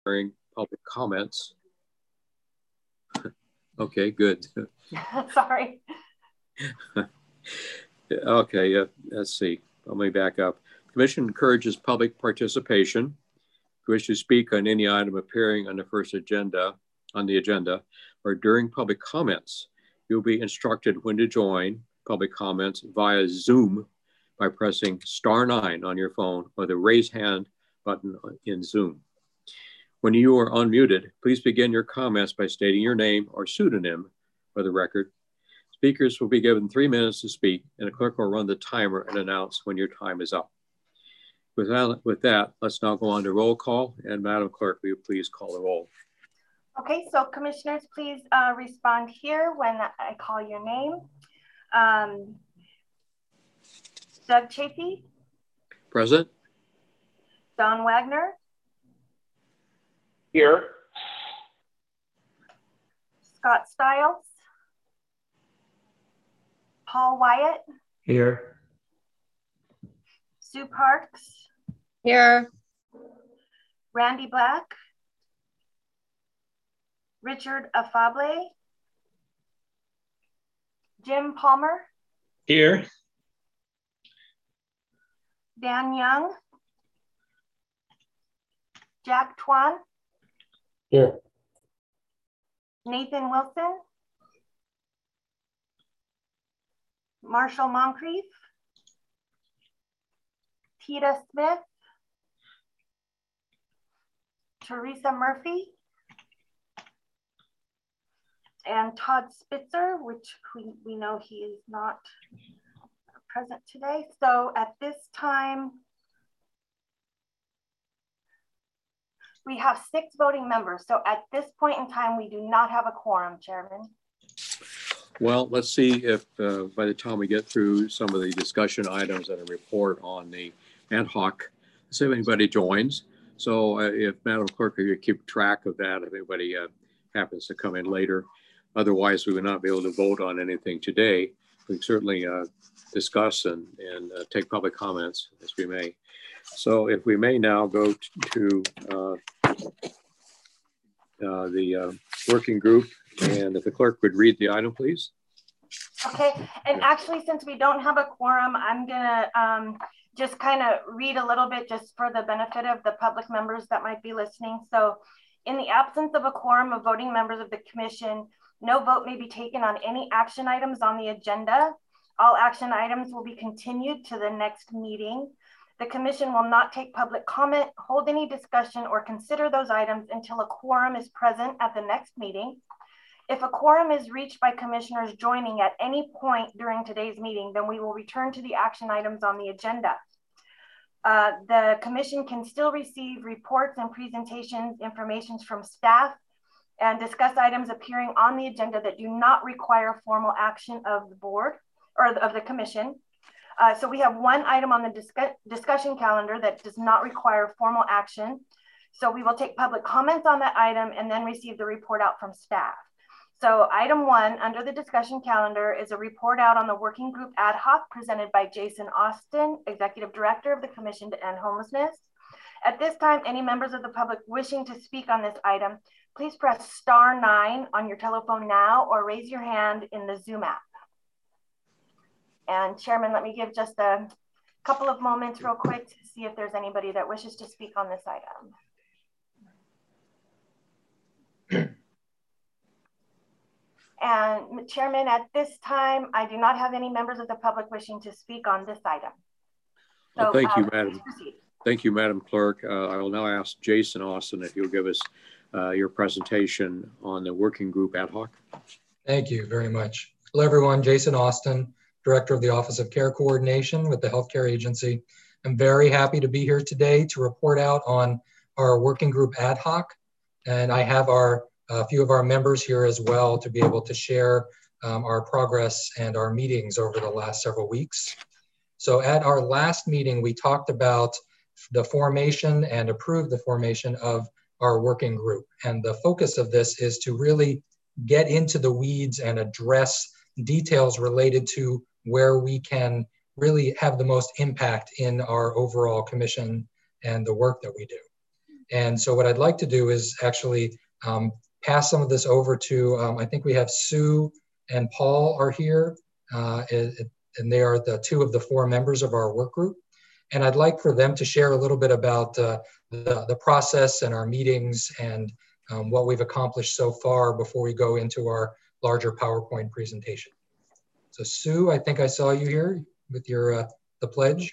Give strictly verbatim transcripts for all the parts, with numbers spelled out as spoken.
during public comments. Okay, good. Sorry. Okay, uh, let's see. Let me back up. The Commission encourages public participation. If you wish to speak on any item appearing on the first agenda, on the agenda, or during public comments, you'll be instructed when to join public comments via Zoom by pressing star nine on your phone or the raise hand button in Zoom. When you are unmuted, please begin your comments by stating your name or pseudonym for the record. Speakers will be given three minutes to speak, and a clerk will run the timer and announce when your time is up. With that, with that, let's now go on to roll call. And Madam Clerk, will you please call the roll? Okay, so commissioners, please uh, respond here when I call your name. Um, Doug Chafee. Present. Don Wagner. Here. Scott Stiles. Paul Wyatt. Here. Sue Parks. Here. Randy Black. Richard Afable. Jim Palmer. Here. Dan Young. Jack Twan. Here. Nathan Wilson. Marshall Moncrief. Tita Smith. Teresa Murphy. And Todd Spitzer, which we, we know he is not present today. So at this time, we have six voting members. So at this point in time, we do not have a quorum, Chairman. Well, let's see if uh, by the time we get through some of the discussion items and a report on the ad hoc, see if anybody joins. So uh, if Madam Clerk, you keep track of that, if anybody uh, happens to come in later. Otherwise, we would not be able to vote on anything today. We can certainly uh, discuss and, and uh, take public comments as we may. So if we may now go to uh, uh, the uh, working group, and if the clerk would read the item, please. Okay, and actually, since we don't have a quorum, I'm gonna um, just kind of read a little bit just for the benefit of the public members that might be listening. So in the absence of a quorum of voting members of the commission, no vote may be taken on any action items on the agenda. All action items will be continued to the next meeting. The commission will not take public comment, hold any discussion, or consider those items until a quorum is present at the next meeting. If a quorum is reached by commissioners joining at any point during today's meeting, then we will return to the action items on the agenda. Uh, the commission can still receive reports and presentations, information from staff, and discuss items appearing on the agenda that do not require formal action of the board or of the commission. Uh, so we have one item on the discuss discussion calendar that does not require formal action. So we will take public comments on that item and then receive the report out from staff. So item one under the discussion calendar is a report out on the working group ad hoc presented by Jason Austin, Executive Director of the Commission to End Homelessness. At this time, any members of the public wishing to speak on this item, please press star nine on your telephone now or raise your hand in the Zoom app. And Chairman, let me give just a couple of moments real quick to see if there's anybody that wishes to speak on this item. And Chairman, at this time, I do not have any members of the public wishing to speak on this item. So, well, thank uh, you, Madam. Thank you, Madam Clerk. Uh, I will now ask Jason Austin if you'll give us uh, your presentation on the working group ad hoc. Thank you very much. Hello, everyone. Jason Austin, Director of the Office of Care Coordination with the Healthcare Agency. I'm very happy to be here today to report out on our working group ad hoc. And I have our a few of our members here as well to be able to share um, our progress and our meetings over the last several weeks. So at our last meeting, we talked about the formation and approved the formation of our working group. And the focus of this is to really get into the weeds and address details related to where we can really have the most impact in our overall commission and the work that we do. And so what I'd like to do is actually um, pass some of this over to, um, I think we have Sue and Paul are here, uh, and, and they are the two of the four members of our work group. And I'd like for them to share a little bit about uh, the, the process and our meetings and um, what we've accomplished so far before we go into our larger PowerPoint presentation. So Sue, I think I saw you here with your, uh, the pledge.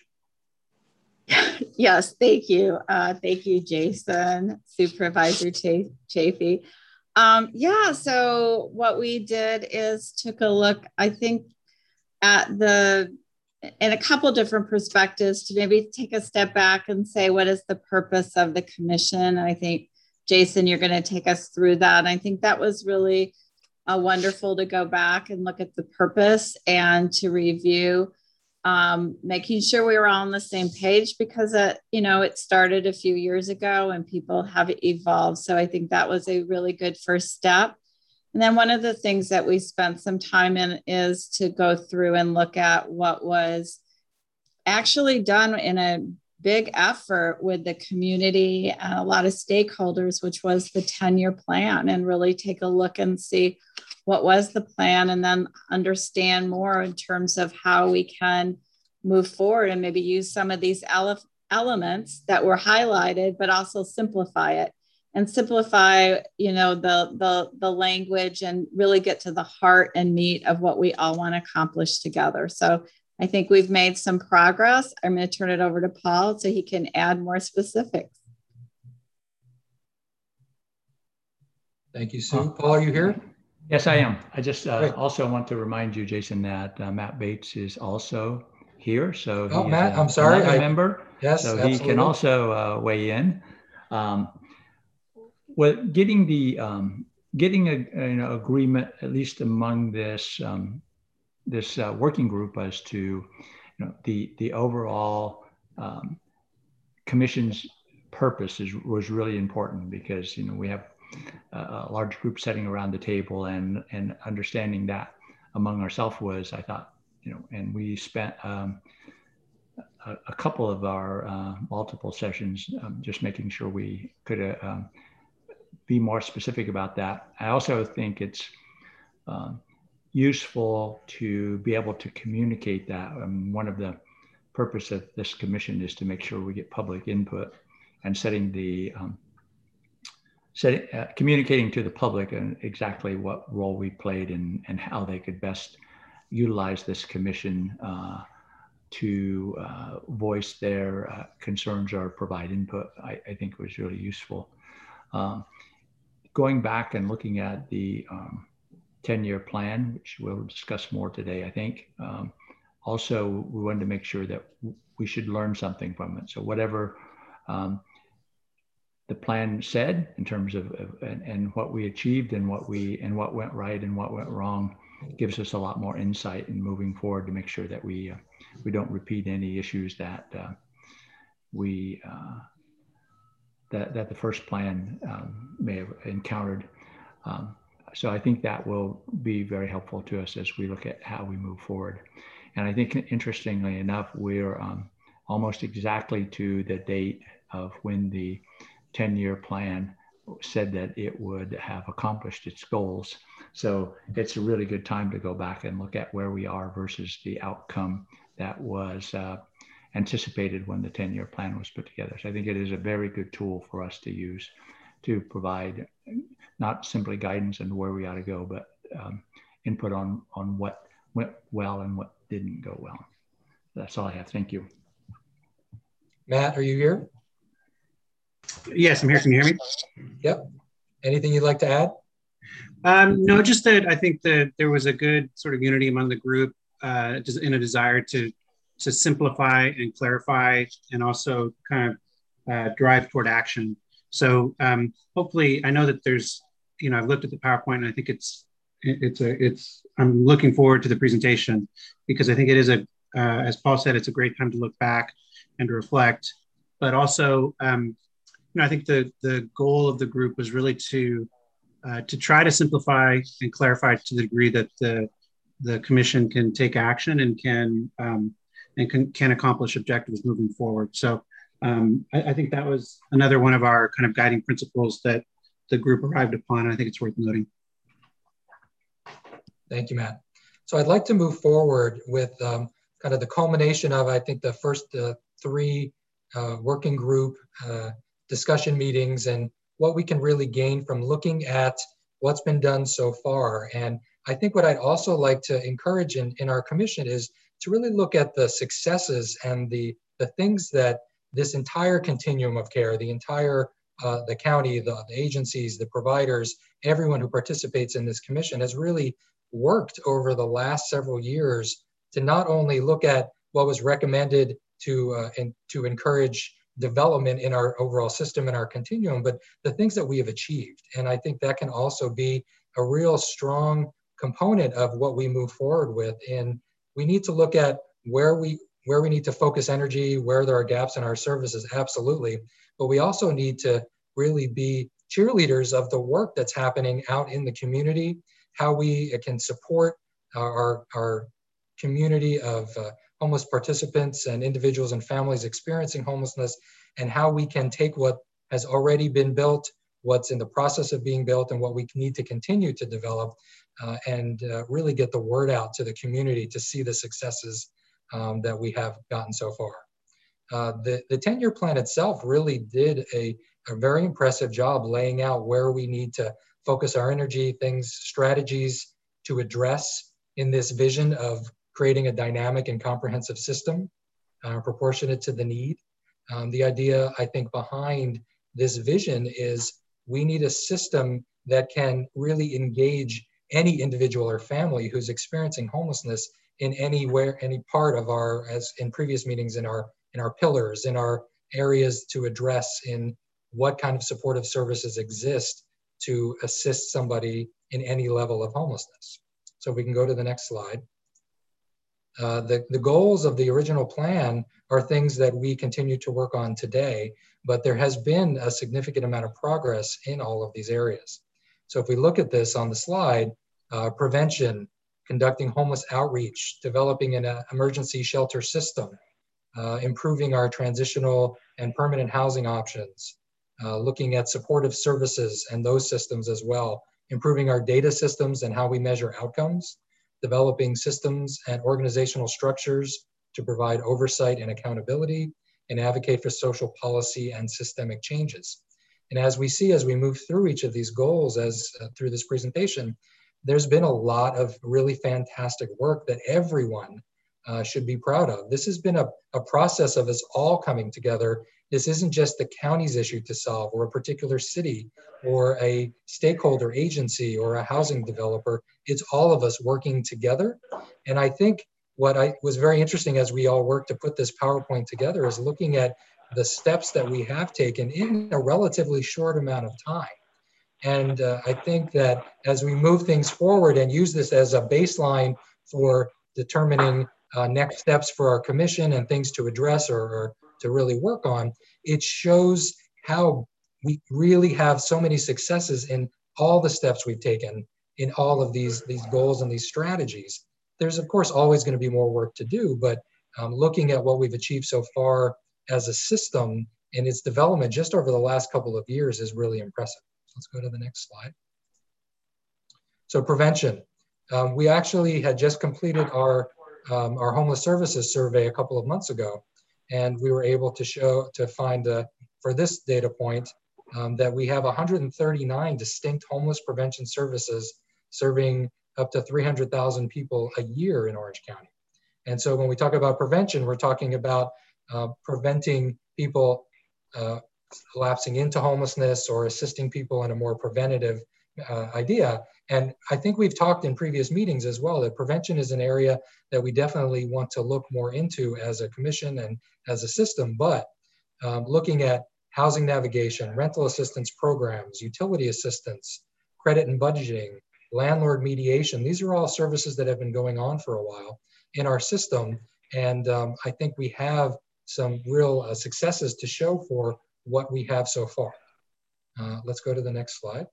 Yes, thank you. Uh, thank you, Jason, Supervisor Ch Chafee. Um, yeah, so what we did is took a look, I think, at the, in a couple different perspectives to maybe take a step back and say, what is the purpose of the commission? I think, Jason, you're going to take us through that. And I think that was really uh, wonderful to go back and look at the purpose and to review, um, making sure we were all on the same page, because, it, you know, it started a few years ago and people have evolved. So I think that was a really good first step. And then one of the things that we spent some time in is to go through and look at what was actually done in a big effort with the community and a lot of stakeholders, which was the ten-year plan, and really take a look and see what was the plan, and then understand more in terms of how we can move forward and maybe use some of these ele elements that were highlighted, but also simplify it and simplify, you know, the, the, the language, and really get to the heart and meat of what we all want to accomplish together. So I think we've made some progress. I'm going to turn it over to Paul so he can add more specifics. Thank you, Sue. Paul, are you here? Yes, I am. I just uh, also want to remind you, Jason, that uh, Matt Bates is also here. So oh, he Matt, is a, I'm sorry. another I, member. Yes, so absolutely. he can also uh, weigh in. Um, well, getting the um, getting a, an agreement, at least among this um, this uh, working group, as to you know the the overall um, commission's purpose is was really important, because you know we have a large group sitting around the table, and and understanding that among ourselves was, I thought, you know, and we spent um, a, a couple of our uh, multiple sessions um, just making sure we could uh, um, be more specific about that. I also think it's um, useful to be able to communicate that. Um, one of the purpose of this commission is to make sure we get public input, and setting the um, setting, uh, communicating to the public and exactly what role we played and and how they could best utilize this commission uh, to uh, voice their uh, concerns or provide input. I, I think was really useful. Um, going back and looking at the um, ten-year plan, which we'll discuss more today, I think. Um, also, we wanted to make sure that we should learn something from it. So whatever um, the plan said in terms of, of and, and what we achieved and what we and what went right and what went wrong gives us a lot more insight in moving forward to make sure that we uh, we don't repeat any issues that uh, we uh, that that the first plan um, may have encountered. Um, so I think that will be very helpful to us as we look at how we move forward. And I think, interestingly enough, we're um, almost exactly to the date of when the ten-year plan said that it would have accomplished its goals. So it's a really good time to go back and look at where we are versus the outcome that was uh, anticipated when the ten-year plan was put together. So I think it is a very good tool for us to use to provide not simply guidance on where we ought to go, but um, input on, on what went well and what didn't go well. That's all I have. Thank you. Matt, are you here? Yes, I'm here. Can you hear me? Yep. Anything you'd like to add? Um, no, just that I think that there was a good sort of unity among the group uh, just in a desire to to simplify and clarify, and also kind of uh, drive toward action. So um, hopefully, I know that there's, you know, I've looked at the PowerPoint, and I think it's it's a it's. I'm looking forward to the presentation, because I think it is a, uh, as Paul said, it's a great time to look back and to reflect, but also, um, you know, I think the the goal of the group was really to uh, to try to simplify and clarify to the degree that the the commission can take action and can um, and can, can accomplish objectives moving forward. So um, I, I think that was another one of our kind of guiding principles that the group arrived upon. And I think it's worth noting. Thank you, Matt. So I'd like to move forward with um, kind of the culmination of, I think, the first uh, three uh, working group uh, discussion meetings and what we can really gain from looking at what's been done so far. And I think what I'd also like to encourage in, in our commission is to really look at the successes and the, the things that this entire continuum of care, the entire, uh, the county, the, the agencies, the providers, everyone who participates in this commission has really worked over the last several years to not only look at what was recommended to, uh, and to encourage development in our overall system and our continuum, but the things that we have achieved. And I think that can also be a real strong component of what we move forward with. And we need to look at where we where we need to focus energy, where there are gaps in our services, absolutely. But we also need to really be cheerleaders of the work that's happening out in the community, how we can support our, our community of uh, homeless participants and individuals and families experiencing homelessness, and how we can take what has already been built, what's in the process of being built, and what we need to continue to develop, uh, and uh, really get the word out to the community to see the successes um, that we have gotten so far. Uh, the, the ten-year plan itself really did a, a very impressive job laying out where we need to focus our energy, things, strategies to address in this vision of creating a dynamic and comprehensive system uh, proportionate to the need. Um, the idea, I think, behind this vision is we need a system that can really engage any individual or family who's experiencing homelessness in anywhere, any part of our, as in previous meetings, in our in our pillars, in our areas to address in what kind of supportive services exist to assist somebody in any level of homelessness. So if we can go to the next slide. Uh, the, the goals of the original plan are things that we continue to work on today, but there has been a significant amount of progress in all of these areas. So if we look at this on the slide, uh, prevention, conducting homeless outreach, developing an uh, emergency shelter system, uh, improving our transitional and permanent housing options, uh, looking at supportive services and those systems as well, improving our data systems and how we measure outcomes, developing systems and organizational structures to provide oversight and accountability, and advocate for social policy and systemic changes. And as we see, as we move through each of these goals, as uh, through this presentation, there's been a lot of really fantastic work that everyone uh, should be proud of. This has been a, a process of us all coming together. This isn't just the county's issue to solve, or a particular city, or a stakeholder agency, or a housing developer. It's all of us working together. And I think what I was very interesting as we all worked to put this PowerPoint together is looking at the steps that we have taken in a relatively short amount of time. And uh, I think that as we move things forward and use this as a baseline for determining uh, next steps for our commission and things to address or, or to really work on, it shows how we really have so many successes in all the steps we've taken in all of these, these goals and these strategies. There's, of course, always going to be more work to do, but um, looking at what we've achieved so far as a system in its development just over the last couple of years is really impressive. Let's go to the next slide. So prevention. Um, we actually had just completed our, um, our homeless services survey a couple of months ago, and we were able to show, to find uh, for this data point um, that we have one hundred thirty-nine distinct homeless prevention services serving up to three hundred thousand people a year in Orange County. And so when we talk about prevention, we're talking about uh, preventing people uh, lapsing into homelessness or assisting people in a more preventative uh, idea. And I think we've talked in previous meetings as well that prevention is an area that we definitely want to look more into as a commission and as a system, but um, looking at housing navigation, rental assistance programs, utility assistance, credit and budgeting, landlord mediation, these are all services that have been going on for a while in our system. And um, I think we have some real uh, successes to show for what we have so far. Uh, let's go to the next slide.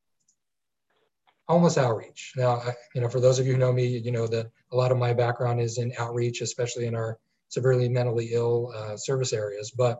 Homeless outreach. Now, I, you know, for those of you who know me, you know that a lot of my background is in outreach, especially in our severely mentally ill uh, service areas. But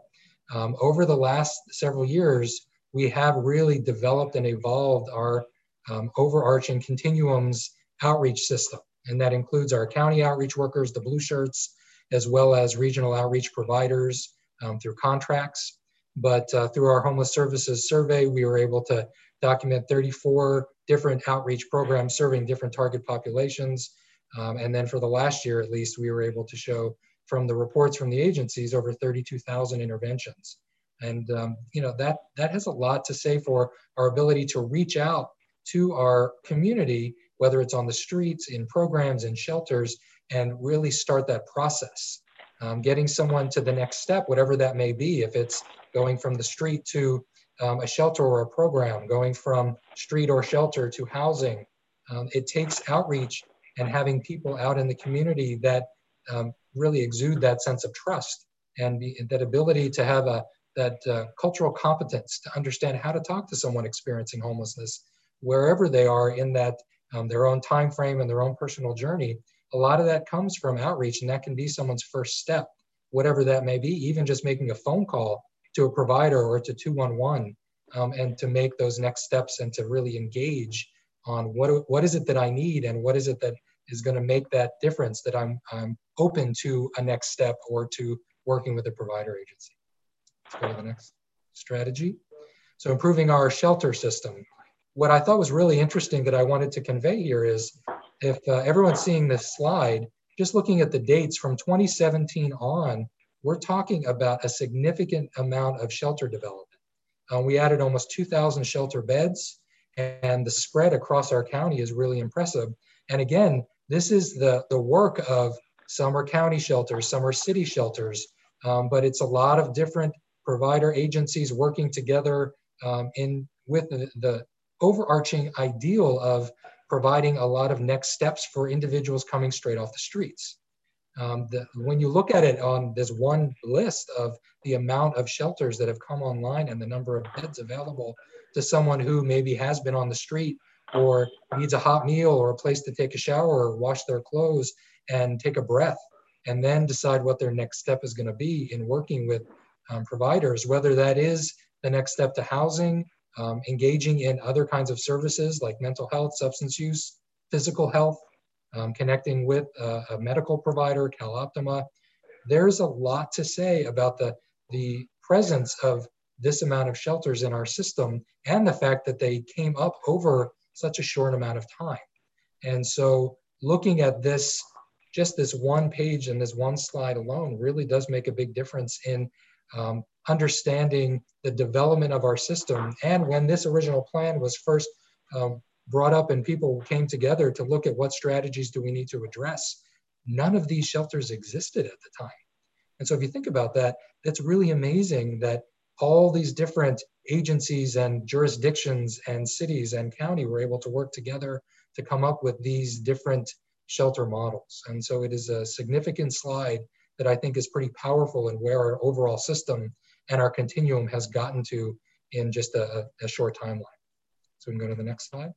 um, over the last several years, we have really developed and evolved our um, overarching continuums outreach system. And that includes our county outreach workers, the blue shirts, as well as regional outreach providers um, through contracts. But uh, through our homeless services survey, we were able to document thirty-four different outreach programs serving different target populations. Um, and then for the last year, at least, we were able to show from the reports from the agencies over thirty-two thousand interventions. And um, you know, that, that has a lot to say for our ability to reach out to our community, whether it's on the streets, in programs, in shelters, and really start that process. Um, getting someone to the next step, whatever that may be, if it's going from the street to um, a shelter or a program, going from street or shelter to housing. Um, it takes outreach and having people out in the community that um, really exude that sense of trust and the, that ability to have a that uh, cultural competence to understand how to talk to someone experiencing homelessness, wherever they are in that um, their own time frame and their own personal journey. A lot of that comes from outreach, and that can be someone's first step, whatever that may be, even just making a phone call to a provider or to two one one, um, and to make those next steps and to really engage on what, what is it that I need and what is it that is going to make that difference, that I'm, I'm open to a next step or to working with a provider agency. Let's go to the next strategy. So improving our shelter system. What I thought was really interesting that I wanted to convey here is, if uh, everyone's seeing this slide, just looking at the dates from twenty seventeen on, we're talking about a significant amount of shelter development. Uh, we added almost two thousand shelter beds, and the spread across our county is really impressive. And again, this is the, the work of some are county shelters, some are city shelters, um, but it's a lot of different provider agencies working together um, in with the, the overarching ideal of providing a lot of next steps for individuals coming straight off the streets. Um, the, when you look at it on this one list of the amount of shelters that have come online and the number of beds available to someone who maybe has been on the street or needs a hot meal or a place to take a shower or wash their clothes and take a breath, and then decide what their next step is going to be in working with um, providers, whether that is the next step to housing, Um, engaging in other kinds of services like mental health, substance use, physical health, um, connecting with uh, a medical provider, CalOptima. There's a lot to say about the, the presence of this amount of shelters in our system and the fact that they came up over such a short amount of time. And so looking at this, just this one page and this one slide alone really does make a big difference in um, understanding the development of our system. And when this original plan was first um, brought up and people came together to look at what strategies do we need to address, none of these shelters existed at the time. And so if you think about that, that's really amazing that all these different agencies and jurisdictions and cities and county were able to work together to come up with these different shelter models. And so it is a significant slide that I think is pretty powerful in where our overall system and our continuum has gotten to in just a, a short timeline. So we can go to the next slide.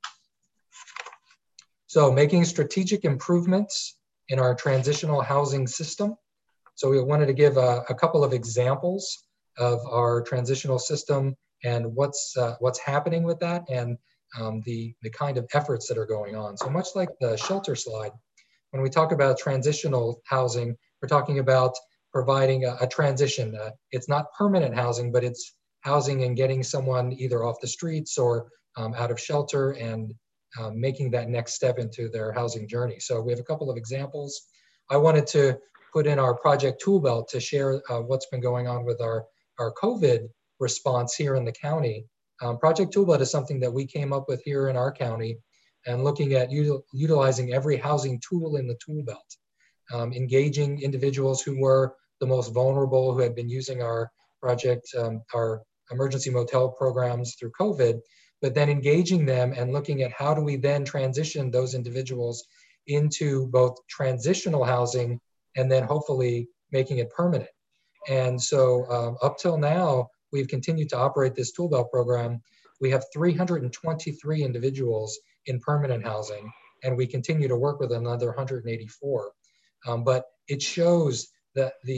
So making strategic improvements in our transitional housing system. So we wanted to give a, a couple of examples of our transitional system and what's uh, what's happening with that, and um, the, the kind of efforts that are going on. So much like the shelter slide, when we talk about transitional housing, we're talking about providing a, a transition. Uh, it's not permanent housing, but it's housing and getting someone either off the streets or um, out of shelter and um, making that next step into their housing journey. So we have a couple of examples. I wanted to put in our Project Toolbelt to share uh, what's been going on with our, our COVID response here in the county. Um, Project Toolbelt is something that we came up with here in our county, and looking at util utilizing every housing tool in the tool belt, um, engaging individuals who were the most vulnerable, who had been using our project, um, our emergency motel programs through COVID, but then engaging them and looking at how do we then transition those individuals into both transitional housing and then hopefully making it permanent. And so um, up till now, we've continued to operate this tool belt program. We have three hundred twenty-three individuals in permanent housing, and we continue to work with another one hundred eighty-four. Um, but it shows that the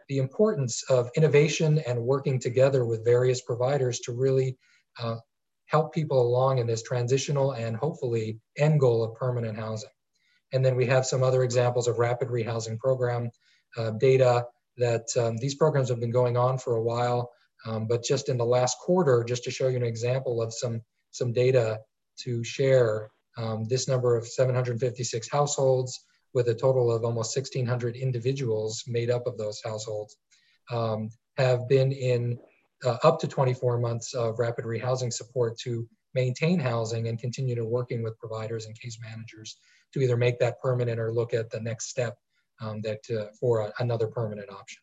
the importance of innovation and working together with various providers to really uh, help people along in this transitional and hopefully end goal of permanent housing. And then we have some other examples of rapid rehousing program uh, data that um, these programs have been going on for a while, um, but just in the last quarter, just to show you an example of some, some data to share, um, this number of seven hundred fifty-six households with a total of almost sixteen hundred individuals made up of those households um, have been in uh, up to twenty-four months of rapid rehousing support to maintain housing and continue to working with providers and case managers to either make that permanent or look at the next step um, that uh, for a, another permanent option.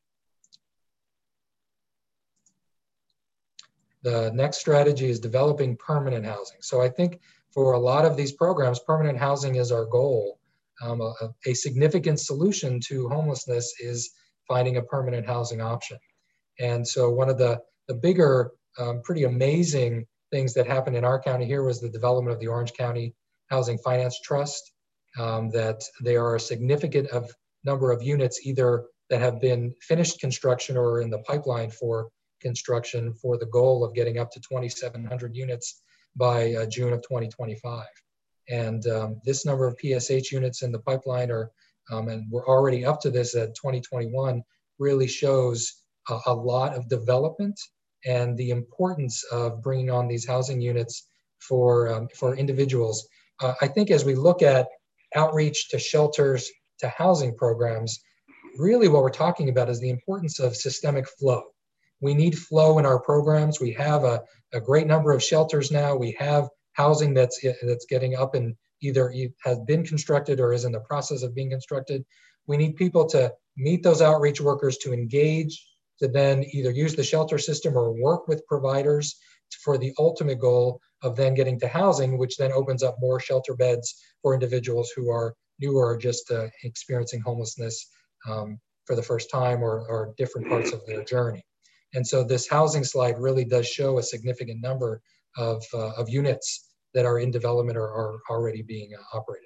The next strategy is developing permanent housing. So I think for a lot of these programs, permanent housing is our goal. Um, a, a significant solution to homelessness is finding a permanent housing option. And so one of the, the bigger, um, pretty amazing things that happened in our county here was the development of the Orange County Housing Finance Trust, um, that there are a significant of number of units either that have been finished construction or in the pipeline for construction for the goal of getting up to twenty-seven hundred units by uh, June of twenty twenty-five. And um, this number of P S H units in the pipeline are, um, and we're already up to this at twenty twenty-one, really shows a, a lot of development and the importance of bringing on these housing units for, um, for individuals. Uh, I think as we look at outreach to shelters, to housing programs, really what we're talking about is the importance of systemic flow. We need flow in our programs. We have a, a great number of shelters now. We have housing that's, that's getting up and either has been constructed or is in the process of being constructed. We need people to meet those outreach workers, to engage, to then either use the shelter system or work with providers for the ultimate goal of then getting to housing, which then opens up more shelter beds for individuals who are new or just uh, experiencing homelessness um, for the first time or, or different parts of their journey. And so this housing slide really does show a significant number of, uh, of units that are in development or are already being uh, operated.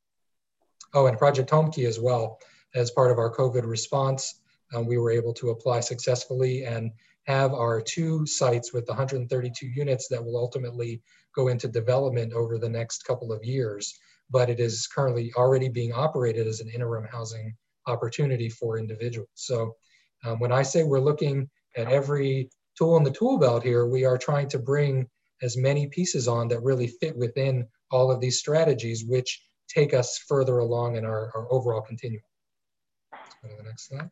Oh, and Project Homekey as well. As part of our COVID response, um, we were able to apply successfully and have our two sites with one hundred thirty-two units that will ultimately go into development over the next couple of years. But it is currently already being operated as an interim housing opportunity for individuals. So um, when I say we're looking at every tool in the tool belt here, we are trying to bring as many pieces on that really fit within all of these strategies, which take us further along in our, our overall continuum. Let's go to the next slide.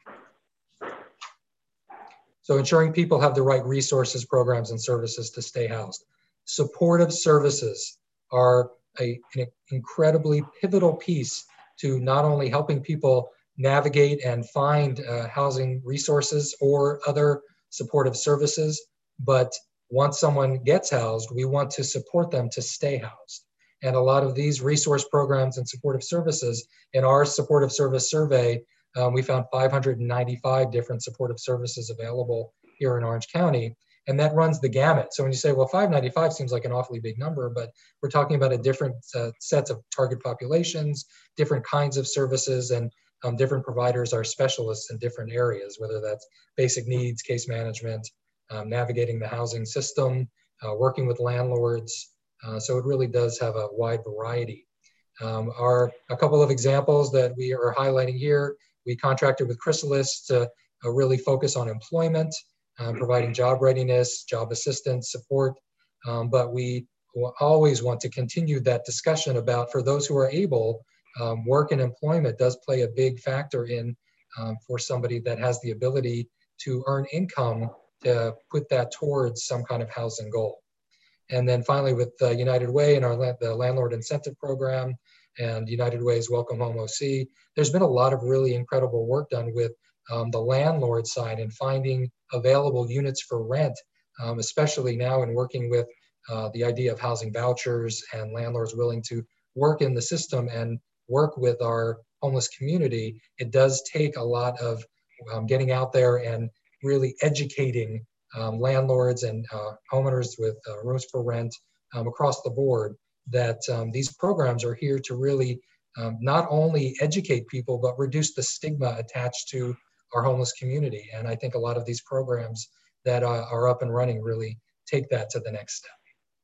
So ensuring people have the right resources, programs, and services to stay housed. Supportive services are a, an incredibly pivotal piece to not only helping people navigate and find uh, housing resources or other supportive services, but once someone gets housed, we want to support them to stay housed. And a lot of these resource programs and supportive services, in our supportive service survey, um, we found five hundred ninety-five different supportive services available here in Orange County. And that runs the gamut. So when you say, well, five ninety-five seems like an awfully big number, but we're talking about a different uh, sets of target populations, different kinds of services, and um, different providers are specialists in different areas, whether that's basic needs, case management, um, navigating the housing system, uh, working with landlords. Uh, so it really does have a wide variety. Um, are a couple of examples that we are highlighting here. We contracted with Chrysalis to uh, really focus on employment, uh, providing job readiness, job assistance, support. Um, but we always want to continue that discussion about, for those who are able, um, work and employment does play a big factor in um, for somebody that has the ability to earn income to put that towards some kind of housing goal. And then finally with uh, United Way and our the landlord incentive program and United Way's Welcome Home O C, there's been a lot of really incredible work done with um, the landlord side and finding available units for rent, um, especially now in working with uh, the idea of housing vouchers and landlords willing to work in the system and work with our homeless community. It does take a lot of um, getting out there and really educating Um, landlords and uh, homeowners with uh, rooms for rent um, across the board that um, these programs are here to really um, not only educate people, but reduce the stigma attached to our homeless community. And I think a lot of these programs that uh, are up and running really take that to the next step.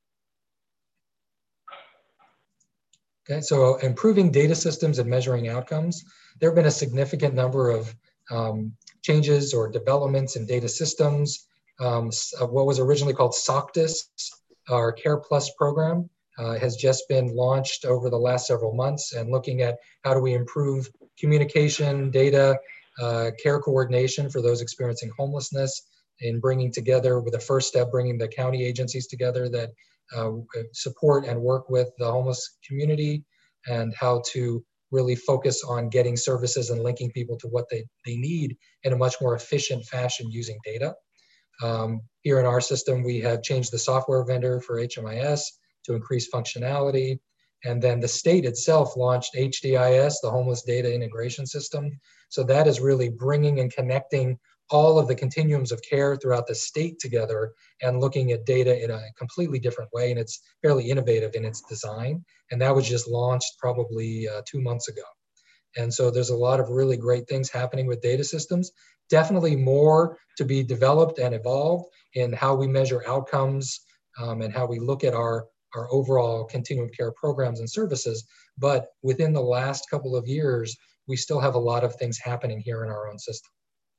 Okay, so improving data systems and measuring outcomes. There have been a significant number of um, changes or developments in data systems. Um, what was originally called SOCTUS, our Care Plus program, uh, has just been launched over the last several months, and looking at how do we improve communication, data, uh, care coordination for those experiencing homelessness, in bringing together, with the first step, bringing the county agencies together that uh, support and work with the homeless community, and how to really focus on getting services and linking people to what they, they need in a much more efficient fashion using data. Um, here in our system, we have changed the software vendor for H M I S to increase functionality. And then the state itself launched H D I S, the Homeless Data Integration System. So that is really bringing and connecting all of the continuums of care throughout the state together and looking at data in a completely different way. And it's fairly innovative in its design. And that was just launched probably uh, two months ago. And so there's a lot of really great things happening with data systems. Definitely more to be developed and evolved in how we measure outcomes um, and how we look at our, our overall continuum of care programs and services. But within the last couple of years, we still have a lot of things happening here in our own system.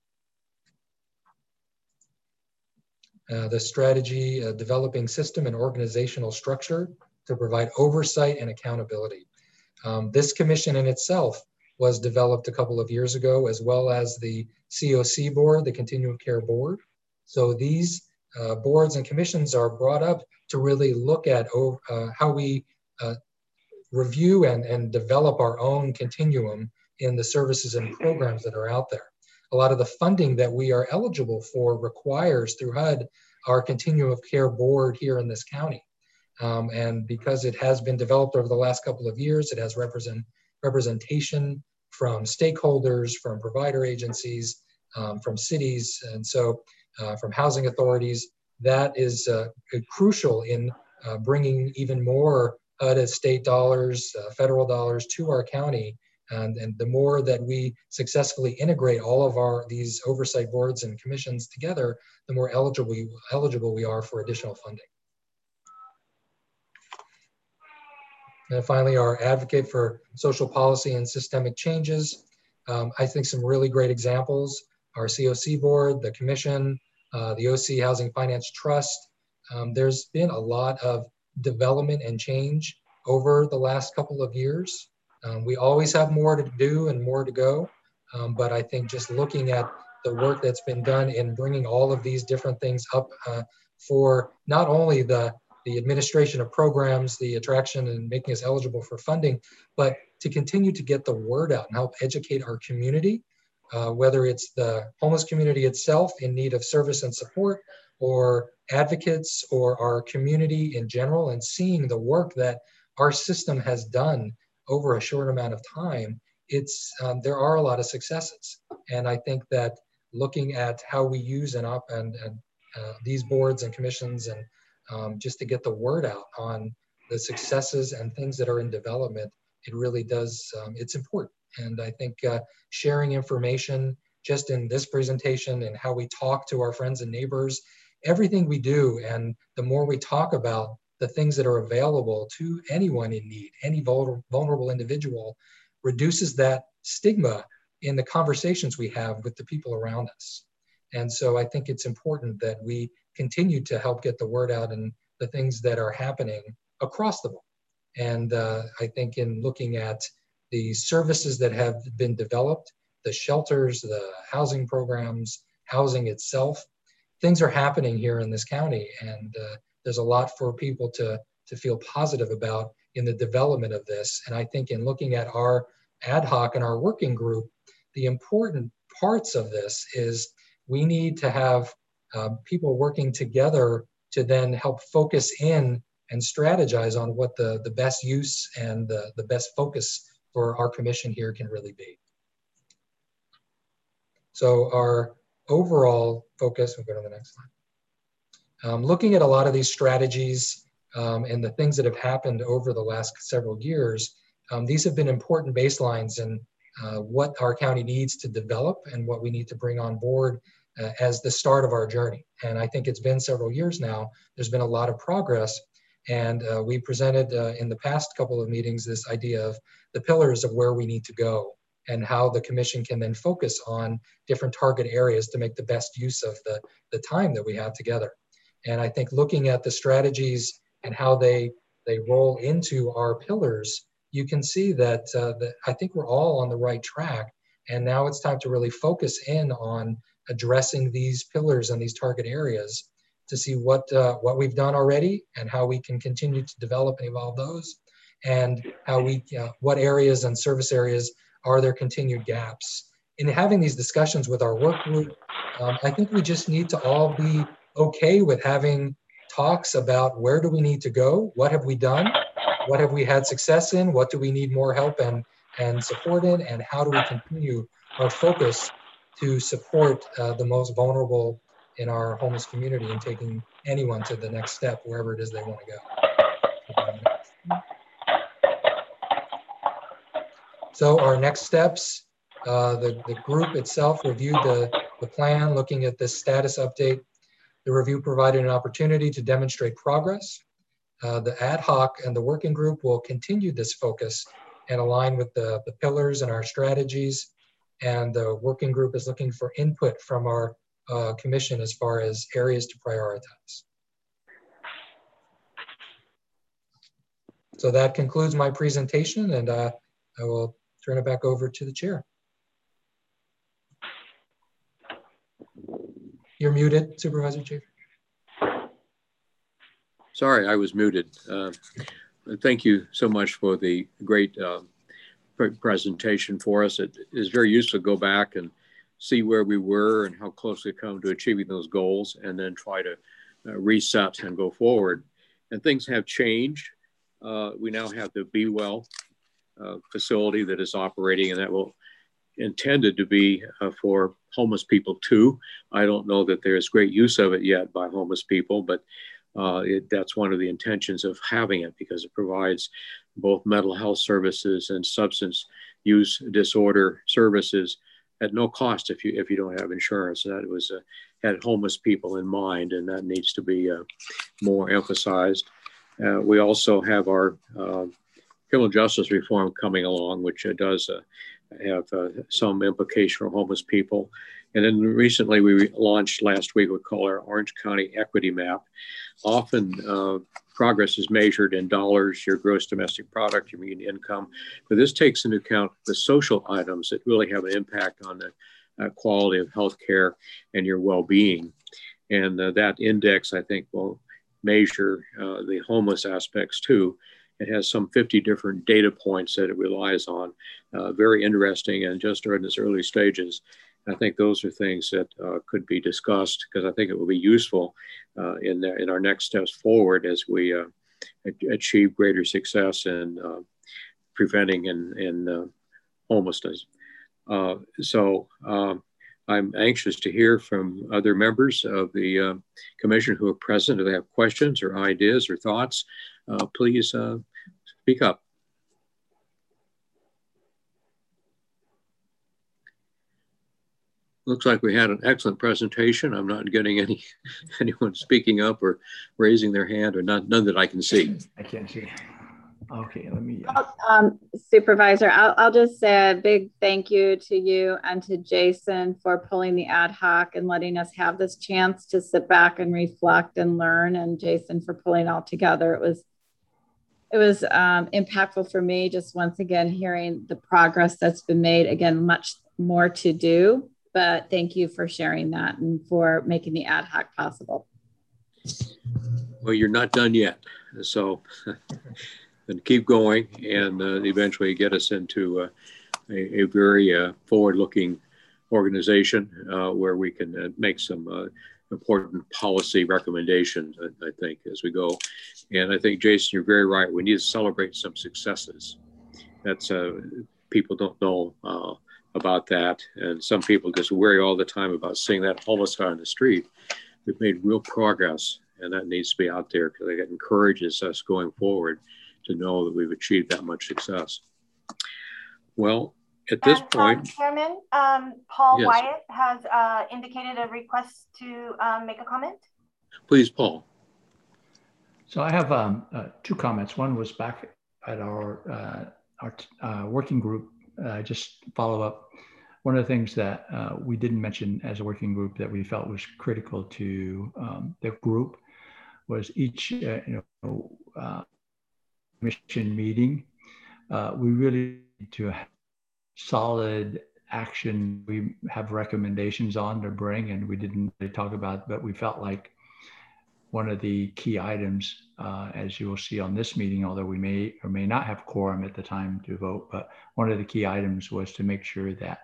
Uh, the strategy, uh, developing system and organizational structure to provide oversight and accountability. Um, this commission in itself was developed a couple of years ago, as well as the C O C board, the Continuum of Care Board. So these uh, boards and commissions are brought up to really look at oh, uh, how we uh, review and, and develop our own continuum in the services and programs that are out there. A lot of the funding that we are eligible for requires through H U D our Continuum of Care Board here in this county. Um, and because it has been developed over the last couple of years, it has represent, representation from stakeholders, from provider agencies, um, from cities, and so uh, from housing authorities. That is uh, crucial in uh, bringing even more H U D state dollars, uh, federal dollars to our county. And, and the more that we successfully integrate all of our these oversight boards and commissions together, the more eligible we, eligible we are for additional funding. And finally, our advocate for social policy and systemic changes. Um, I think some really great examples, our C O C board, the commission, uh, the O C Housing Finance Trust. Um, there's been a lot of development and change over the last couple of years. Um, we always have more to do and more to go, um, but I think just looking at the work that's been done in bringing all of these different things up uh, for not only the, the administration of programs, the attraction and making us eligible for funding, but to continue to get the word out and help educate our community, uh, whether it's the homeless community itself in need of service and support, or advocates, or our community in general, and seeing the work that our system has done over a short amount of time. It's um, there are a lot of successes, and I think that looking at how we use and up and, and uh, these boards and commissions, and um, just to get the word out on the successes and things that are in development, it really does. Um, it's important, and I think uh, sharing information just in this presentation and how we talk to our friends and neighbors, everything we do, and the more we talk about the things that are available to anyone in need, any vulnerable, vulnerable individual, reduces that stigma in the conversations we have with the people around us. And so I think it's important that we continue to help get the word out and the things that are happening across the board. And uh, I think in looking at the services that have been developed, the shelters, the housing programs, housing itself, things are happening here in this county, and uh, there's a lot for people to, to feel positive about in the development of this. And I think in looking at our ad hoc and our working group, the important parts of this is we need to have uh, people working together to then help focus in and strategize on what the, the best use and the, the best focus for our commission here can really be. So our overall focus, we'll go to the next slide. Um, looking at a lot of these strategies um, and the things that have happened over the last several years, um, these have been important baselines in uh, what our county needs to develop and what we need to bring on board uh, as the start of our journey. And I think it's been several years now. There's been a lot of progress. And uh, we presented uh, in the past couple of meetings this idea of the pillars of where we need to go and how the commission can then focus on different target areas to make the best use of the, the time that we have together. And I think looking at the strategies and how they, they roll into our pillars, you can see that, uh, that I think we're all on the right track. And now it's time to really focus in on addressing these pillars and these target areas to see what, uh, what we've done already and how we can continue to develop and evolve those, and how we, uh, what areas and service areas are there continued gaps. In having these discussions with our work group, um, I think we just need to all be okay with having talks about where do we need to go, what have we done, what have we had success in, what do we need more help and, and support in, and how do we continue our focus to support uh, the most vulnerable in our homeless community and taking anyone to the next step, wherever it is they want to go. So our next steps, uh, the, the group itself reviewed the, the plan, looking at this status update. The review provided an opportunity to demonstrate progress. Uh, the ad hoc and the working group will continue this focus and align with the, the pillars and our strategies. And the working group is looking for input from our uh, commission as far as areas to prioritize. So that concludes my presentation, and uh, I will turn it back over to the chair. You're muted, Supervisor Chaffee. Sorry, I was muted. Uh, thank you so much for the great uh, presentation for us. It is very useful to go back and see where we were and how close we come to achieving those goals, and then try to uh, reset and go forward. And things have changed. Uh, we now have the Be Well uh, facility that is operating, and that will intended to be uh, for homeless people too. I don't know that there's great use of it yet by homeless people, but uh, it, that's one of the intentions of having it, because it provides both mental health services and substance use disorder services at no cost if you if you don't have insurance. That was uh, had homeless people in mind, and that needs to be uh, more emphasized. Uh, we also have our uh, criminal justice reform coming along, which uh, does uh, have uh, some implication for homeless people. And then recently we launched last week, we call our Orange County Equity Map. Often uh, progress is measured in dollars, your gross domestic product, your median income, but this takes into account the social items that really have an impact on the uh, quality of healthcare and your well-being. And uh, that index, I think, will measure uh, the homeless aspects too. It has some fifty different data points that it relies on. Uh, very interesting, and just in its early stages. I think those are things that uh, could be discussed, because I think it will be useful uh, in, the, in our next steps forward as we uh, achieve greater success in uh, preventing and, and uh, homelessness. Uh, so um, I'm anxious to hear from other members of the uh, commission who are present. If they have questions or ideas or thoughts, uh, please uh, speak up. Looks like we had an excellent presentation. I'm not getting any anyone speaking up or raising their hand, or not, none that I can see. I can't see. Okay, let me. Uh... Um, Supervisor, I'll, I'll just say a big thank you to you and to Jason for pulling the ad hoc and letting us have this chance to sit back and reflect and learn, and Jason for pulling it all together. It was It was um, impactful for me, just once again, hearing the progress that's been made. Again, much more to do, but thank you for sharing that and for making the ad hoc possible. Well, you're not done yet. So and keep going, and uh, eventually get us into uh, a, a very uh, forward-looking organization uh, where we can uh, make some uh, important policy recommendations, I, I think, as we go. And I think, Jason, you're very right. We need to celebrate some successes. That's uh, people don't know uh, about that. And some people just worry all the time about seeing that homeless guy on the street. We've made real progress, and that needs to be out there, because it encourages us going forward to know that we've achieved that much success. Well, At this and, point, um, Chairman, um, Paul yes. Wyatt has uh, indicated a request to um, make a comment. Please, Paul. So I have um, uh, two comments. One was back at our uh, our uh, working group. Uh, just follow up. One of the things that uh, we didn't mention as a working group that we felt was critical to um, the group was each uh, you know uh, mission meeting. Uh, we really need to have solid action. We have recommendations on to bring, and we didn't really talk about, but we felt like one of the key items, uh, as you will see on this meeting, although we may or may not have quorum at the time to vote, but one of the key items was to make sure that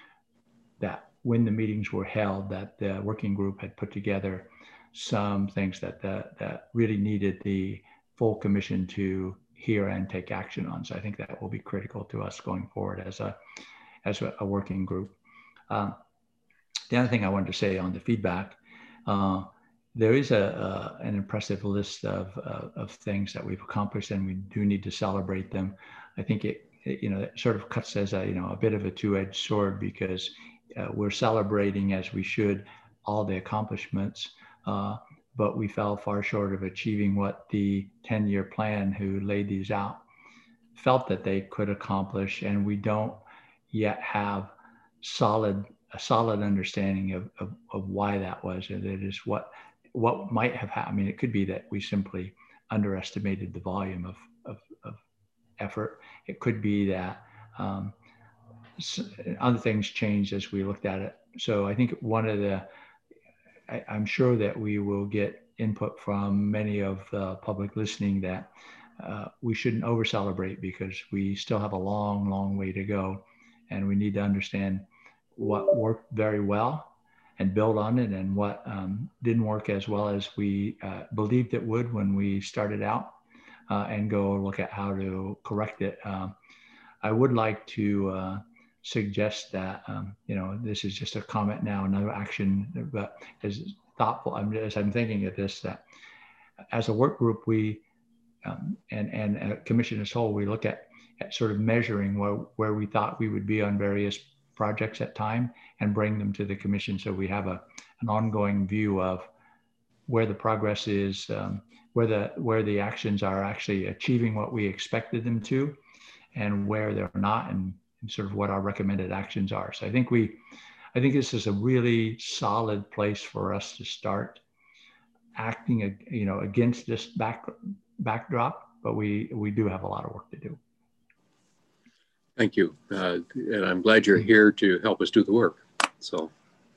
that when the meetings were held, that the working group had put together some things that that, that really needed the full commission to hear and take action on. So I think that will be critical to us going forward as a as a, a working group. Um, the other thing I wanted to say on the feedback, uh, there is a, a an impressive list of uh, of things that we've accomplished, and we do need to celebrate them. I think it, it you know it sort of cuts as a you know a bit of a two-edged sword, because uh, we're celebrating, as we should, all the accomplishments, uh, but we fell far short of achieving what the ten-year plan who laid these out felt that they could accomplish, and we don't yet have solid a solid understanding of, of, of why that was, and it is what what might have happened. I mean, it could be that we simply underestimated the volume of, of, of effort. It could be that um, other things changed as we looked at it. So I think one of the, I, I'm sure that we will get input from many of the public listening that uh, we shouldn't over celebrate, because we still have a long, long way to go. And we need to understand what worked very well and build on it, and what um, didn't work as well as we uh, believed it would when we started out, uh, and go look at how to correct it. Um, I would like to uh, suggest that, um, you know, this is just a comment now, another action, but as thoughtful, I'm, as I'm thinking of this, that as a work group, we, um, and, and a commission as a whole, we look at, at sort of measuring where, where we thought we would be on various projects at time, and bring them to the commission, so we have a an ongoing view of where the progress is, um, where the where the actions are actually achieving what we expected them to, and where they're not, and, and sort of what our recommended actions are. So I think we, I think this is a really solid place for us to start acting, you know, against this back backdrop, but we we do have a lot of work to do. Thank you. Uh, and I'm glad you're here to help us do the work. So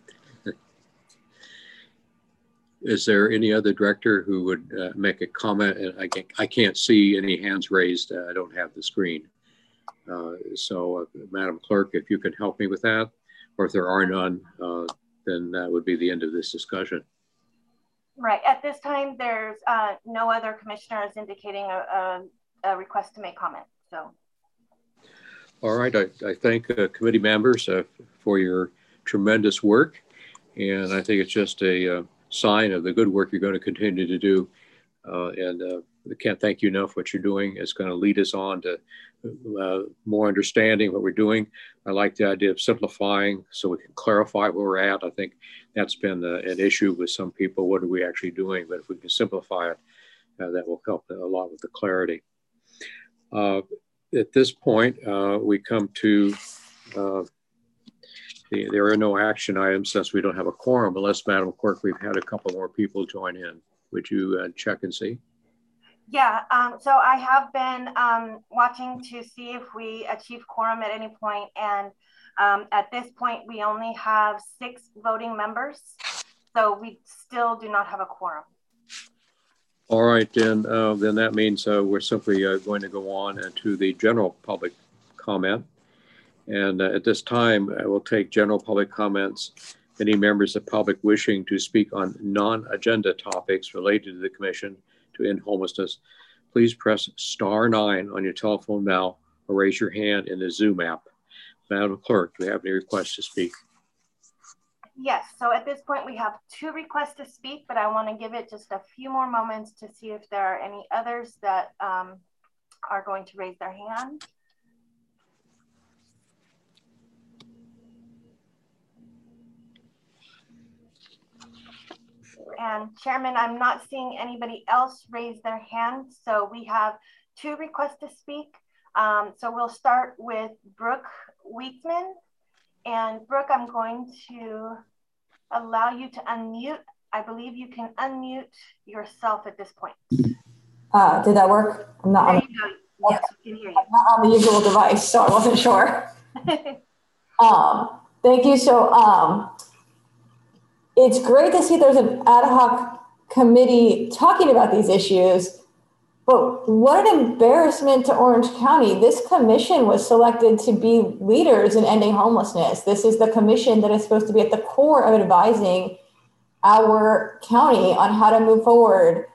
is there any other director who would uh, make a comment? And I can't, I can't see any hands raised. Uh, I don't have the screen. Uh, so uh, Madam Clerk, if you could help me with that, or if there are none, uh, then that would be the end of this discussion. Right. At this time, there's uh, no other commissioners indicating a, a, a request to make comment. So. All right, I, I thank uh, committee members uh, for your tremendous work, and I think it's just a uh, sign of the good work you're going to continue to do, uh, and uh, I can't thank you enough for what you're doing. It's going to lead us on to uh, more understanding what we're doing. I like the idea of simplifying so we can clarify where we're at. I think that's been uh, an issue with some people. What are we actually doing? But if we can simplify it, uh, that will help a lot with the clarity. Uh, At this point, uh, we come to, uh, the, there are no action items since we don't have a quorum, unless, Madam Clerk, we've had a couple more people join in. Would you uh, check and see? Yeah, um, so I have been um, watching to see if we achieve quorum at any point, and um, at this point, we only have six voting members, so we still do not have a quorum. All right, then, uh, then that means uh, we're simply uh, going to go on uh, to the general public comment. And uh, at this time, I will take general public comments. Any members of the public wishing to speak on non-agenda topics related to the Commission to End Homelessness, please press star nine on your telephone now, or raise your hand in the Zoom app. Madam Clerk, do we have any requests to speak? Yes, so at this point we have two requests to speak, but I want to give it just a few more moments to see if there are any others that um, are going to raise their hand. And Chairman, I'm not seeing anybody else raise their hand. So we have two requests to speak. Um, so we'll start with Brooke Wheatman. And Brooke, I'm going to allow you to unmute. I believe you can unmute yourself at this point. Uh, did that work? I'm not there on you go. Yes, we can hear you. I'm not on the usual device, so I wasn't sure. um, thank you. So um, it's great to see there's an ad hoc committee talking about these issues, but what an embarrassment to Orange County. This commission was selected to be leaders in ending homelessness. This is the commission that is supposed to be at the core of advising our county on how to move forward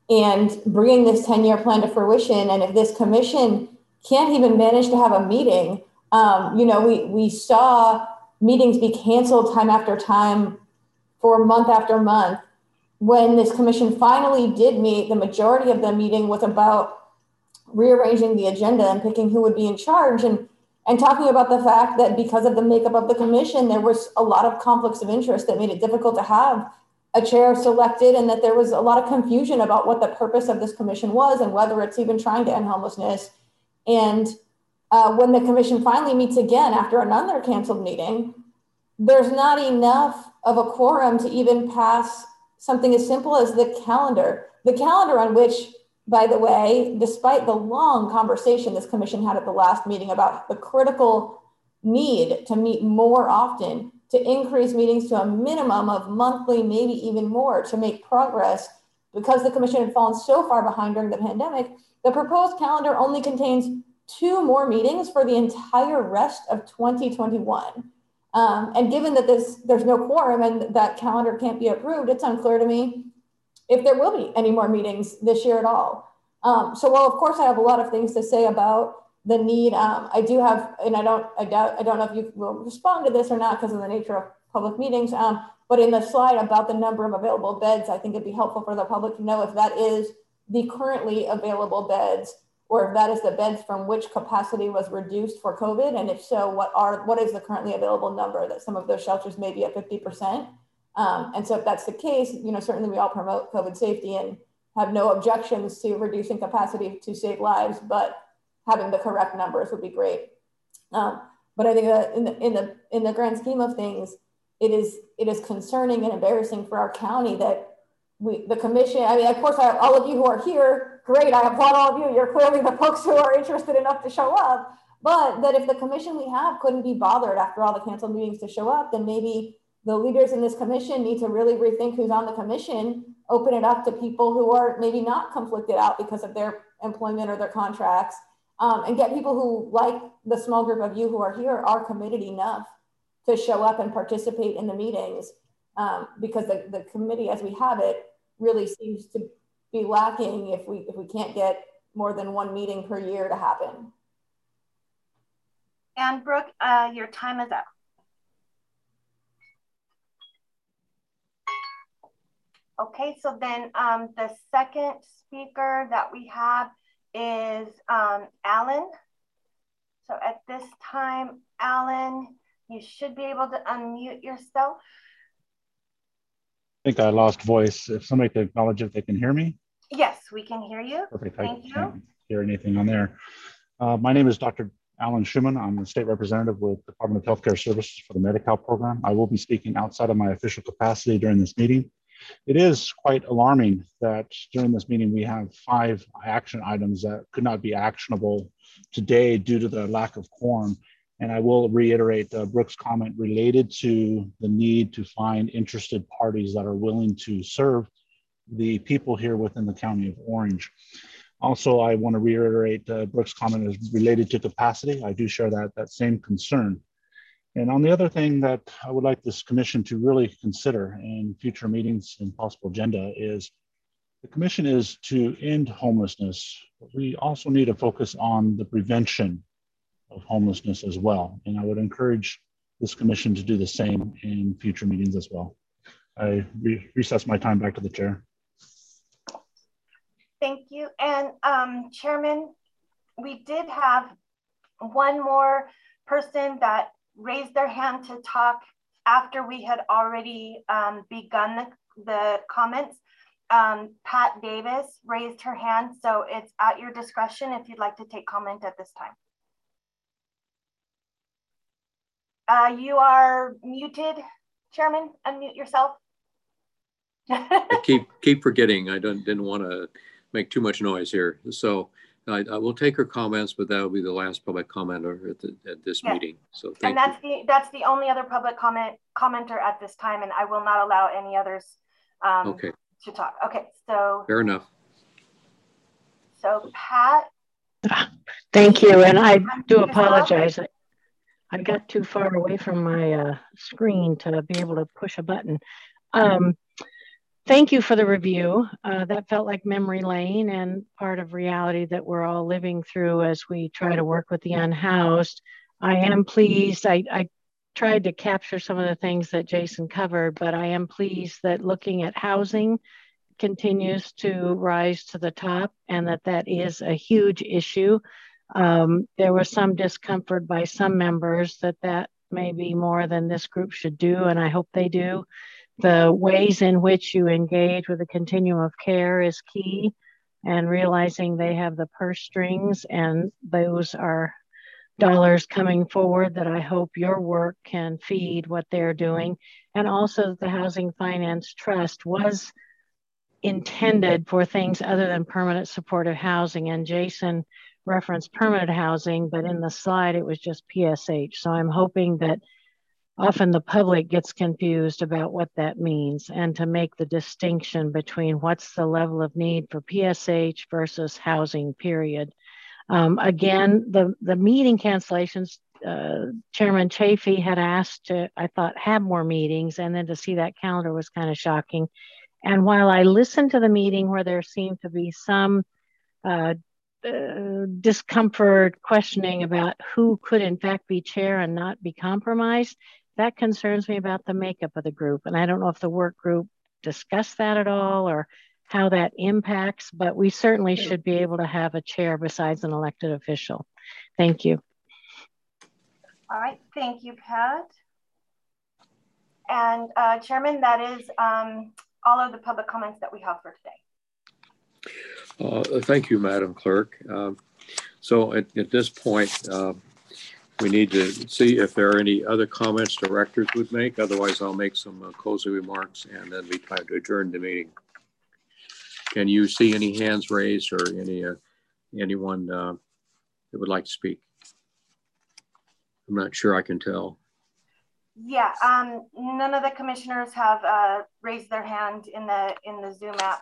and bringing this ten-year plan to fruition. And if this commission can't even manage to have a meeting, um, you know, we, we saw meetings be canceled time after time for month after month. When this commission finally did meet, the majority of the meeting was about rearranging the agenda and picking who would be in charge, and, and talking about the fact that because of the makeup of the commission, there was a lot of conflicts of interest that made it difficult to have a chair selected, and that there was a lot of confusion about what the purpose of this commission was and whether it's even trying to end homelessness. And uh, when the commission finally meets again after another canceled meeting, there's not enough of a quorum to even pass something as simple as the calendar. The calendar on which, by the way, despite the long conversation this commission had at the last meeting about the critical need to meet more often, to increase meetings to a minimum of monthly, maybe even more, to make progress, because the commission had fallen so far behind during the pandemic, the proposed calendar only contains two more meetings for the entire rest of twenty twenty-one. Um, and given that this, there's no quorum and that calendar can't be approved, it's unclear to me if there will be any more meetings this year at all. Um, so while of course I have a lot of things to say about the need, um, I do have, and I don't, I doubt, I don't know if you will respond to this or not because of the nature of public meetings, um, but in the slide about the number of available beds, I think it'd be helpful for the public to know if that is the currently available beds, or if that is the beds from which capacity was reduced for COVID. And if so, what are what is the currently available number? That some of those shelters may be at fifty percent. Um, and so if that's the case, you know, certainly we all promote COVID safety and have no objections to reducing capacity to save lives, but having the correct numbers would be great. Um, but I think that in the, in the in the grand scheme of things, it is it is concerning and embarrassing for our county that we, the commission, I mean, of course, I have all of you who are here, great, I applaud all of you, you're clearly the folks who are interested enough to show up, but that if the commission we have couldn't be bothered after all the canceled meetings to show up, then maybe the leaders in this commission need to really rethink who's on the commission, open it up to people who are maybe not conflicted out because of their employment or their contracts, um, and get people who, like the small group of you who are here, are committed enough to show up and participate in the meetings, um, because the, the committee as we have it really seems to be lacking if we if we can't get more than one meeting per year to happen. And Brooke, uh, your time is up. Okay, so then um, the second speaker that we have is um, Alan. So at this time, Alan, you should be able to unmute yourself. I think I lost voice. If somebody could acknowledge if they can hear me. Yes, we can hear you. Perfect. Thank I you. can't hear anything on there. Uh, my name is Doctor Alan Schuman. I'm the state representative with the Department of Healthcare Services for the Medi-Cal program. I will be speaking outside of my official capacity during this meeting. It is quite alarming that during this meeting we have five action items that could not be actionable today due to the lack of quorum. And I will reiterate uh, Brooke's comment related to the need to find interested parties that are willing to serve the people here within the County of Orange. Also, I want to reiterate uh, Brooke's comment is related to capacity. I do share that, that same concern. And on the other thing that I would like this commission to really consider in future meetings and possible agenda is the commission is to end homelessness. But we also need to focus on the prevention of homelessness as well. And I would encourage this commission to do the same in future meetings as well. I re recess my time back to the chair. Thank you. And um, Chairman, we did have one more person that raised their hand to talk after we had already um, begun the, the comments. Um, Pat Davis raised her hand, so it's at your discretion if you'd like to take comment at this time. Uh, you are muted, Chairman. Unmute yourself. I keep keep forgetting. I don't didn't want to make too much noise here, so I, I will take her comments, but that will be the last public commenter at, the, at this yes. meeting. So thank and that's you. the that's the only other public comment commenter at this time, and I will not allow any others um, okay. to talk. Okay, so fair enough. So Pat. Thank you, and I do apologize. I, I got too far away from my uh, screen to be able to push a button. Um, Thank you for the review. Uh, that felt like memory lane and part of reality that we're all living through as we try to work with the unhoused. I am pleased. I, I tried to capture some of the things that Jason covered, but I am pleased that looking at housing continues to rise to the top and that that is a huge issue. Um, there was some discomfort by some members that that may be more than this group should do, and I hope they do. The ways in which you engage with the continuum of care is key, and realizing they have the purse strings and those are dollars coming forward that I hope your work can feed what they're doing. And also the Housing Finance Trust was intended for things other than permanent supportive housing. And Jason referenced permanent housing, but in the slide it was just P S H. So I'm hoping that often the public gets confused about what that means, and to make the distinction between what's the level of need for P S H versus housing, period. Um, again, the, the meeting cancellations, uh, Chairman Chafee had asked to, I thought, have more meetings, and then to see that calendar was kind of shocking. And while I listened to the meeting where there seemed to be some uh, uh, discomfort, questioning about who could in fact be chair and not be compromised, that concerns me about the makeup of the group. And I don't know if the work group discussed that at all or how that impacts, but we certainly should be able to have a chair besides an elected official. Thank you. All right, thank you, Pat. And uh, Chairman, that is um, all of the public comments that we have for today. Uh, thank you, Madam Clerk. Um, so at, at this point, uh, we need to see if there are any other comments directors would make. Otherwise, I'll make some uh, closing remarks and then we time to adjourn the meeting. Can you see any hands raised or any uh, anyone uh, that would like to speak? I'm not sure I can tell. Yeah, um, none of the commissioners have uh, raised their hand in the in the Zoom app.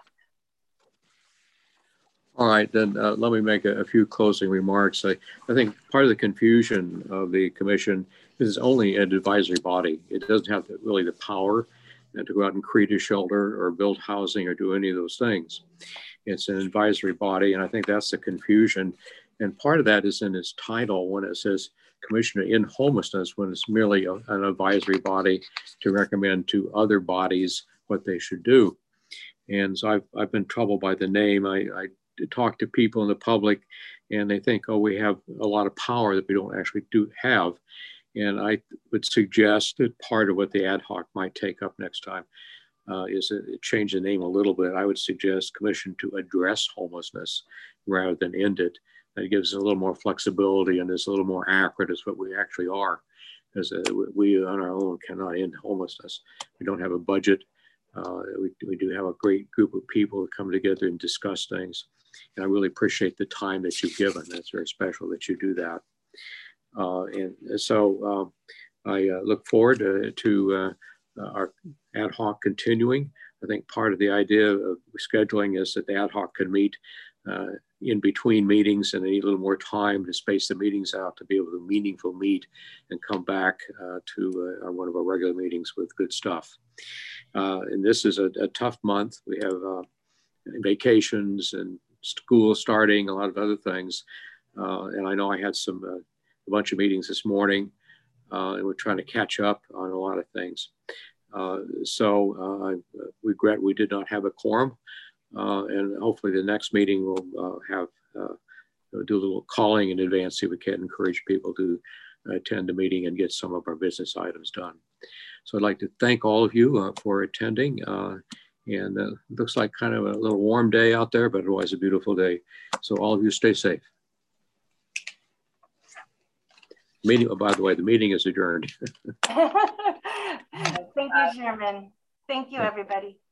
All right, then uh, let me make a, a few closing remarks. I, I think part of the confusion of the commission is it's only an advisory body. It doesn't have the, really the power uh, to go out and create a shelter or build housing or do any of those things. It's an advisory body, and I think that's the confusion. And part of that is in its title when it says Commissioner in Homelessness, when it's merely a, an advisory body to recommend to other bodies what they should do. And so I've, I've been troubled by the name. I, I talk to people in the public and they think, oh, we have a lot of power that we don't actually do have. And I would suggest that part of what the ad hoc might take up next time uh, is to change the name a little bit. I would suggest Commission to Address Homelessness rather than end it. That gives us a little more flexibility and is a little more accurate as what we actually are. Because uh, we on our own cannot end homelessness. We don't have a budget. Uh, we, we do have a great group of people that come together and discuss things. And I really appreciate the time that you've given. That's very special that you do that. Uh, and so uh, I uh, look forward to, to uh, our ad hoc continuing. I think part of the idea of scheduling is that the ad hoc can meet uh, in between meetings, and they need a little more time to space the meetings out to be able to meaningful meet and come back uh, to uh, one of our regular meetings with good stuff. Uh, and this is a, a tough month. We have uh, vacations and school starting, a lot of other things. Uh, and I know I had some, uh, a bunch of meetings this morning uh, and we're trying to catch up on a lot of things. Uh, so uh, I regret we did not have a quorum uh, and hopefully the next meeting will uh, have, uh, do a little calling in advance, see if we can encourage people to attend the meeting and get some of our business items done. So I'd like to thank all of you uh, for attending uh, And uh, it looks like kind of a little warm day out there, but otherwise a beautiful day. So all of you stay safe. Meeting, oh, by the way, the meeting is adjourned. Thank you, Chairman. Thank you, everybody.